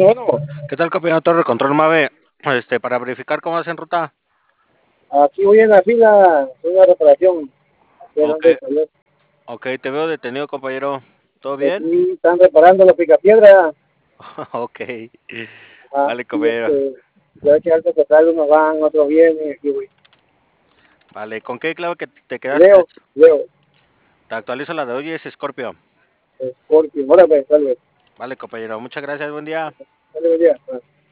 Bueno, ¿Qué tal, compañero Torre? Control Mave, para verificar cómo vas en ruta. aquí voy en la fila de una reparación. Aquí Ok, delante del taller. ok, te veo detenido, compañero. ¿Todo bien? Aquí están reparando la picapiedra. Ok, Ajá, vale, y compañero. ya que algo que sale, unos van, otros vienen. Aquí voy. Vale, ¿con qué clave que te quedaste? Leo, Leo, Te actualizo la de hoy, es Scorpio. Scorpio. Ahora pues, salve. Vale, compañero, muchas gracias, buen día. Salve, buen día.